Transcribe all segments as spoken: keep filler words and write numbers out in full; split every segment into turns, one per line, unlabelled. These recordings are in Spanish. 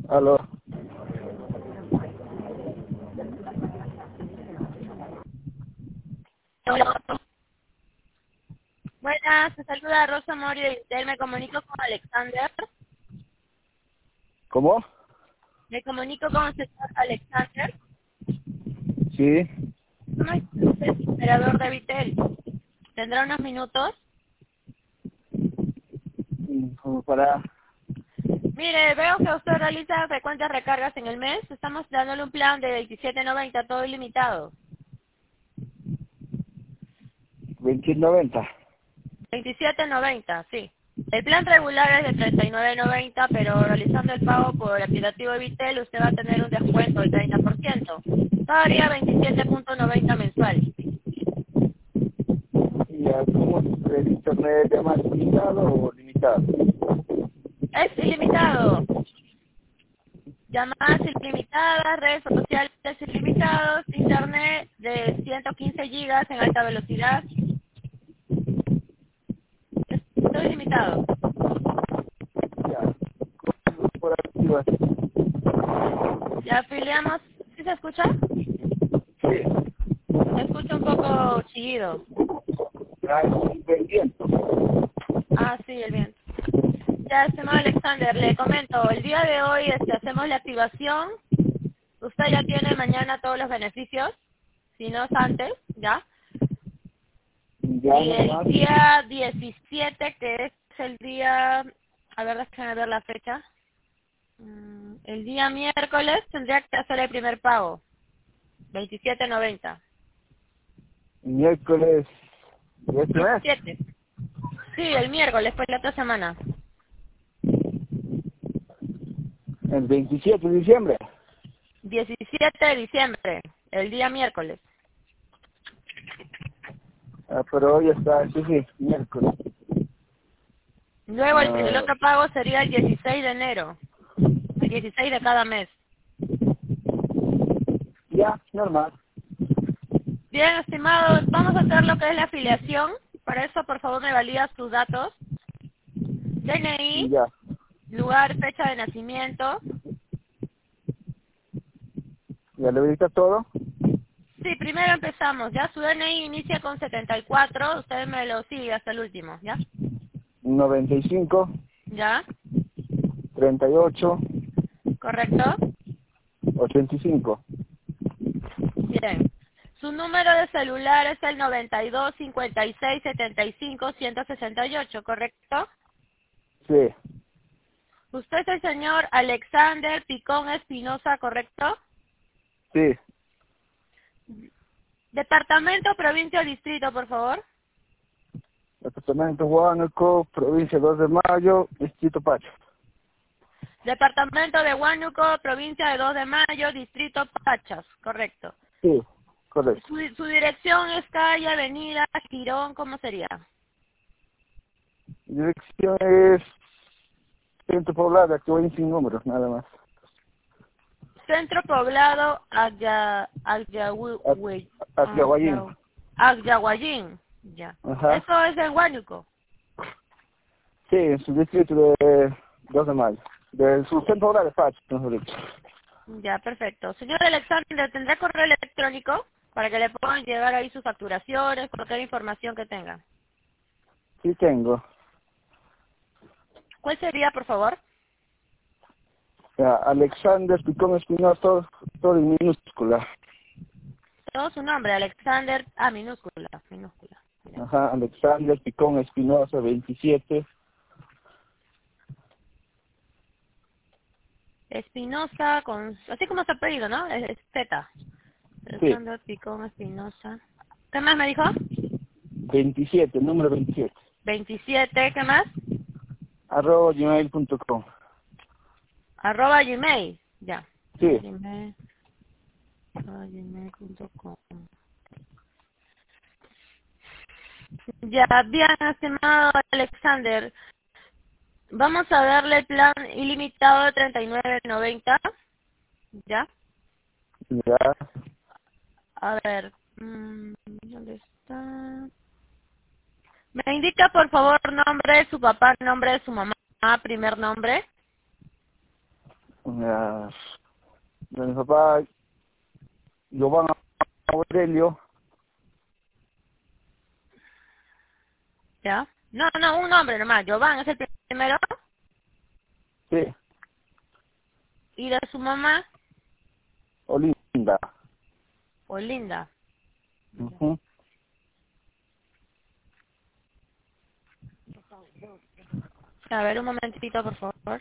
Aló.
Hola. Buenas, te saluda Rosa Mori de Intel. Me comunico con Alexander.
¿Cómo?
Me comunico con el señor Alexander.
Sí.
¿Cómo es usted, operador de Vitel? ¿Tendrá unos minutos?
Como para...
Mire, veo que usted realiza frecuentes recargas en el mes. Estamos dándole un plan de veintisiete noventa, todo ilimitado.
veintisiete noventa.
veintisiete noventa, sí. El plan regular es de treinta y nueve noventa, pero realizando el pago por el aplicativo de Vitel, usted va a tener un descuento del treinta por ciento. Pagaría veintisiete noventa mensual.
¿Y a cómo el internet es más limitado o limitado?
Es ilimitado. Llamadas ilimitadas, redes sociales ilimitados, internet de ciento quince gigas en alta velocidad. Es todo ilimitado.
Ya. Por activa.
Ya afiliamos. ¿Sí se escucha?
Sí.
Se escucha un poco chillido.
Ya es pendiente.
Ah, sí, el viento. Ya, estimado Alexander, le comento, el día de hoy este, hacemos la activación. Usted ya tiene mañana todos los beneficios, si no es antes, ¿ya?
Ya
Y
no
el
más.
día diecisiete, que es el día, a ver, déjame ver la fecha. Mm, El día miércoles tendría que hacer el primer pago, veintisiete noventa.
Miércoles de este mes.
diecisiete. Sí, el miércoles, pues la otra semana.
El veintisiete de diciembre.
diecisiete de diciembre, el día miércoles.
Ah, pero hoy está, sí, sí, miércoles.
Luego el, el
Ah,
otro pago sería el dieciséis de enero, el dieciséis de cada mes.
ya, normal.
Bien, estimado, vamos a hacer lo que es la afiliación. Para eso, por favor, me valida sus datos. D N I,
Ya.
lugar, fecha de nacimiento.
Ya le ahorita todo.
Sí, primero empezamos, ¿ya? Su D N I inicia con setenta y cuatro, usted me lo sigue hasta el último, ¿ya?
noventa y cinco,
¿Ya?
treinta y ocho,
¿Correcto?
ochenta y cinco.
Bien. Su número de celular es el noventa y dos, cincuenta y seis, setenta y cinco, ciento sesenta y ocho, ¿correcto?
Sí.
Usted es el señor Alexander Picón Espinosa, ¿correcto?
Sí.
Departamento, provincia o distrito, por favor.
Departamento Huánuco, provincia dos de Mayo, Distrito Pacho.
Departamento de Huánuco, provincia de dos de Mayo, distrito Pachas, correcto.
Sí, correcto.
Su, su dirección es calle, avenida, Girón, ¿cómo sería?
Dirección es Centro Poblada, que voy sin números, nada más.
Centro Poblado, Agya, Agyahui-
Hacia Guayín.
Agya- Agyaguayín, ya.
Ajá.
Eso es en Huánuco.
Sí, en su distrito de dos de Mayo. De su Centro Poblada de Pacho, mejor dicho.
Ya, perfecto. Señor Alexander, ¿tendrá correo electrónico para que le puedan llegar ahí sus facturaciones, cualquier información que tenga?
Sí tengo.
¿Cuál sería, por favor?
Ya, Alexander Picón Espinosa, todo, todo en minúscula.
Todo su nombre, Alexander, ah, minúscula, minúscula. Ya.
Ajá, Alexander Picón Espinosa, veintisiete.
Espinosa, con, así como se ha pedido, ¿no? Es, es Z.
Sí,
Alexander Picón Espinosa. ¿Qué más me dijo?
veintisiete, número veintisiete.
veintisiete, ¿qué más?
Arroba gmail punto com.
Arroba Gmail, ya.
Sí.
Gmail, arroba gmail punto com. Ya, bien, estimado Alexander. Vamos a darle el plan ilimitado de treinta y nueve noventa, ¿ya?
Ya.
A ver, mm, ¿dónde está? Me indica, por favor, nombre de su papá, nombre de su mamá, primer nombre.
Ya, de mi papá, Giovanni Aurelio.
¿Ya? No, no, un nombre nomás. Giovanni es el primero.
Sí,
Y de su mamá,
Olinda.
Olinda.
Ujú.
A ver, un momentito, por favor.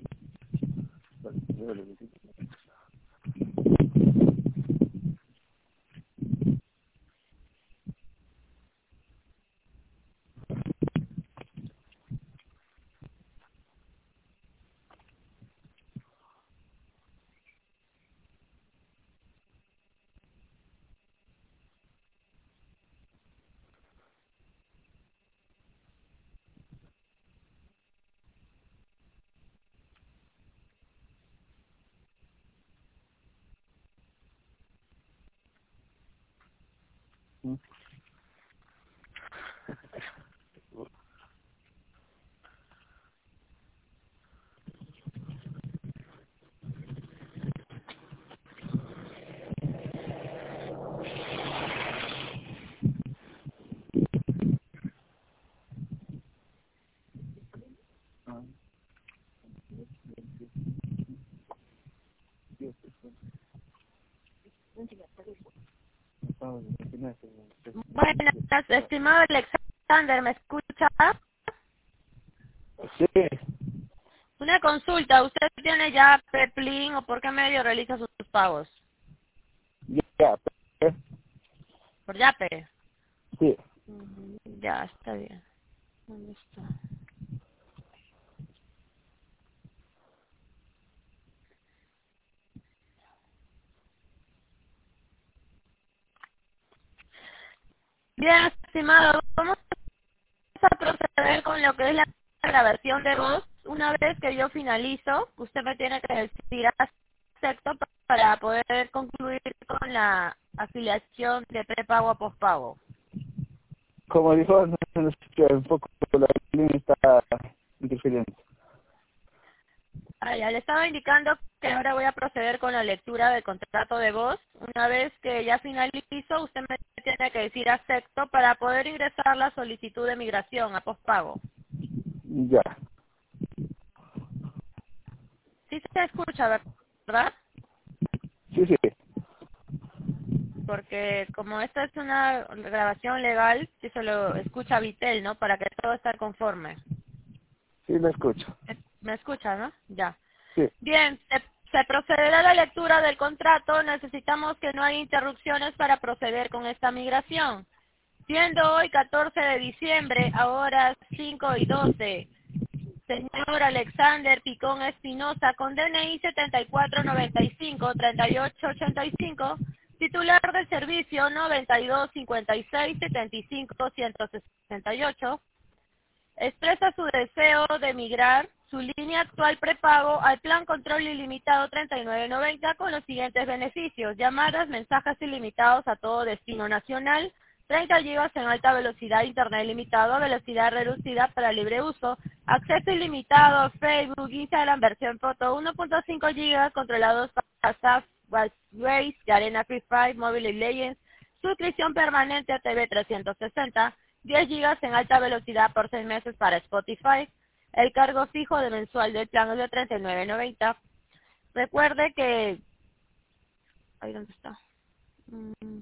Buenas, estimado Alexander, ¿me escucha?
Sí,
Una consulta, ¿usted tiene ya Peplin o por qué medio realiza sus pagos?
ya, ¿eh?
¿Por Yape?
Sí.
Mm, Ya, está bien. ¿Dónde está? Bien, estimado, vamos a proceder con lo que es la grabación de voz. Una vez que yo finalizo, usted me tiene que decir acepto para poder concluir con la afiliación de prepago a pospago.
Como dijo, no no escuché un poco, la línea está interfiriendo.
Ah, ya le estaba indicando que ahora voy a proceder con la lectura del contrato de voz. Una vez que ya finalizo, usted me tiene que decir acepto para poder ingresar la solicitud de migración a pospago.
Ya.
Sí se escucha, ¿verdad?
Sí, sí,
Porque como esta es una grabación legal, sí se lo escucha Vitel, ¿no? Para que todo esté conforme.
sí lo escucho.
¿Me escucha, no? Ya.
Sí,
Bien, se, se procederá a la lectura del contrato. Necesitamos que no haya interrupciones para proceder con esta migración. Siendo hoy catorce de diciembre, a horas cinco y doce, señor Alexander Picón Espinosa, con D N I setenta y cuatro noventa y cinco treinta y ocho ochenta y cinco, titular del servicio noventa y dos cincuenta y seis setenta y cinco ciento sesenta y ocho, expresa su deseo de migrar su línea actual prepago al plan control ilimitado treinta y nueve noventa con los siguientes beneficios: llamadas, mensajes ilimitados a todo destino nacional, treinta gigas en alta velocidad, internet ilimitado a velocidad reducida para libre uso, acceso ilimitado a Facebook, Instagram, versión foto, uno punto cinco gigas controlados para WhatsApp, Race, Arena Free Fire, Mobile Legends, suscripción permanente a T V trescientos sesenta, diez gigas en alta velocidad por seis meses para Spotify. El cargo fijo de mensual del plan es de treinta y nueve noventa. Recuerde que... Ahí dónde está. Mm,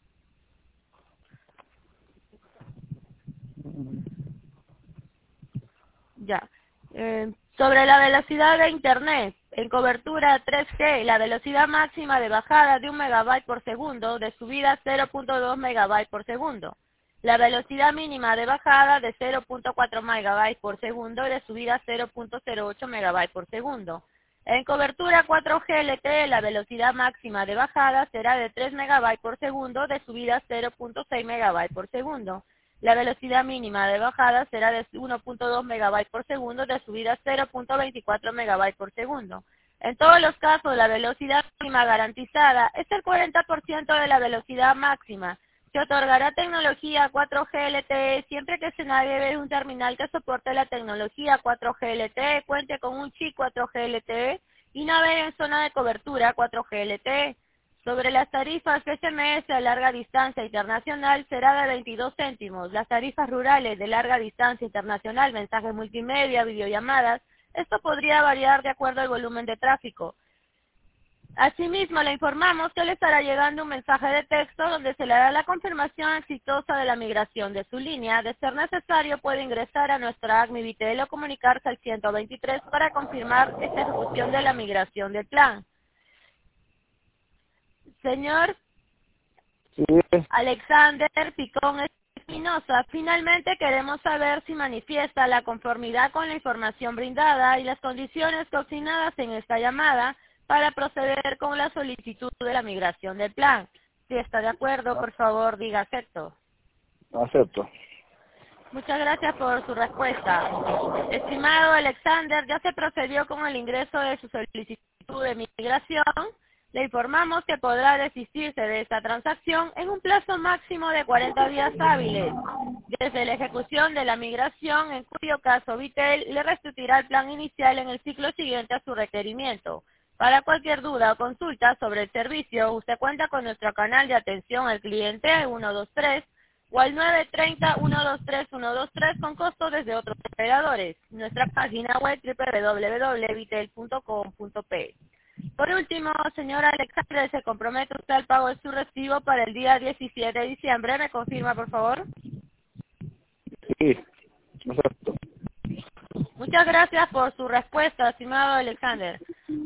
ya. Eh, sobre la velocidad de Internet, en cobertura tres G, la velocidad máxima de bajada de un megabyte por segundo, de subida cero punto dos megabytes por segundo. La velocidad mínima de bajada de cero punto cuatro megabytes por segundo y de subida cero punto cero ocho megabytes por segundo. En cobertura cuatro G L T E, la velocidad máxima de bajada será de tres megabytes por segundo, de subida cero punto seis megabytes por segundo. La velocidad mínima de bajada será de uno punto dos megabytes por segundo, de subida cero punto veinticuatro megabytes por segundo. En todos los casos, la velocidad mínima garantizada es el cuarenta por ciento de la velocidad máxima. Se otorgará tecnología cuatro G L T E siempre que se navegue desde un terminal que soporte la tecnología cuatro G L T E, cuente con un chip cuatro G L T E y navegue en zona de cobertura cuatro G L T E. Sobre las tarifas G S M S a larga distancia internacional será de veintidós céntimos. Las tarifas rurales de larga distancia internacional, mensajes multimedia, videollamadas, esto podría variar de acuerdo al volumen de tráfico. Asimismo, le informamos que le estará llegando un mensaje de texto donde se le dará la confirmación exitosa de la migración de su línea. De ser necesario, puede ingresar a nuestra A C M I Vitel o comunicarse al ciento veintitrés para confirmar esta ejecución de la migración del plan. Señor
Sí.
Alexander Picón Espinosa, finalmente queremos saber si manifiesta la conformidad con la información brindada y las condiciones consignadas en esta llamada para proceder con la solicitud de la migración del plan. Si está de acuerdo, por favor, diga acepto.
Acepto.
Muchas gracias por su respuesta. Estimado Alexander, ya se procedió con el ingreso de su solicitud de migración. Le informamos que podrá desistirse de esta transacción en un plazo máximo de cuarenta días hábiles, desde la ejecución de la migración, en cuyo caso Vitel le restituirá el plan inicial en el ciclo siguiente a su requerimiento. Para cualquier duda o consulta sobre el servicio, usted cuenta con nuestro canal de atención al cliente ciento veintitrés o al nueve tres cero, uno dos tres, uno dos tres con costo desde otros operadores. Nuestra página web doble u doble u doble u punto vitel punto com punto pe. Por último, señora Alexandra, ¿se compromete usted al pago de su recibo para el día diecisiete de diciembre? ¿Me confirma, por favor?
Sí, acepto.
Muchas gracias por su respuesta, estimado Alexander.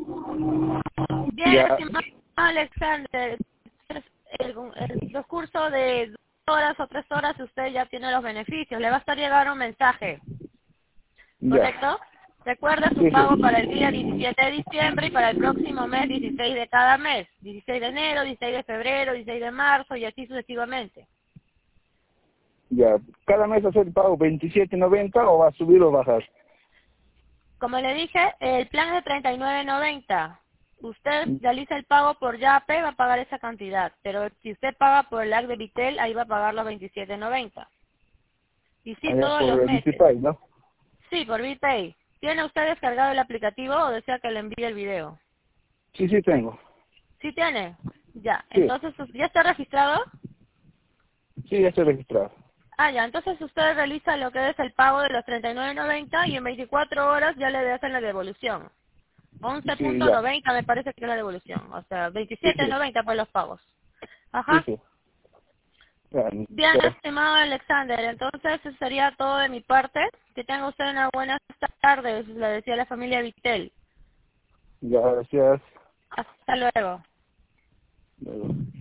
Bien,
Ya.
estimado Alexander, el, el transcurso de dos horas o tres horas usted ya tiene los beneficios. Le va a estar llegando un mensaje,
Ya.
¿correcto? Recuerda su
Sí,
pago
sí.
para el día diecisiete de diciembre y para el próximo mes dieciséis de cada mes. dieciséis de enero, dieciséis de febrero, dieciséis de marzo y así sucesivamente.
Ya. ¿Cada mes hacer el pago veintisiete noventa o va a subir o bajar?
Como le dije, el plan es de treinta y nueve noventa. Usted realiza el pago por Yape, va a pagar esa cantidad. Pero si usted paga por el A C de Vitel, ahí va a pagar los veintisiete noventa. Y sí,
Allá
todos
por
los
el
meses.
Visipay, ¿no?
Sí, por BitPay. ¿Tiene usted descargado el aplicativo o desea que le envíe el video?
Sí, sí tengo.
¿Sí tiene? Ya.
Sí.
Entonces, ¿ya está registrado?
Sí, ya estoy registrado.
Ah, ya. Entonces usted realiza lo que es el pago de los treinta y nueve noventa y en veinticuatro horas ya le hacen la devolución. once
Sí,
punto
ya.
noventa me parece que es la devolución. O sea,
Sí,
veintisiete
sí.
noventa por los pagos.
Sí,
Ajá.
sí. Ya,
Bien,
ya.
estimado Alexander, entonces eso sería todo de mi parte. Que tenga usted una buena tarde, le decía la familia Vitel.
Ya, gracias.
Hasta luego.
Luego.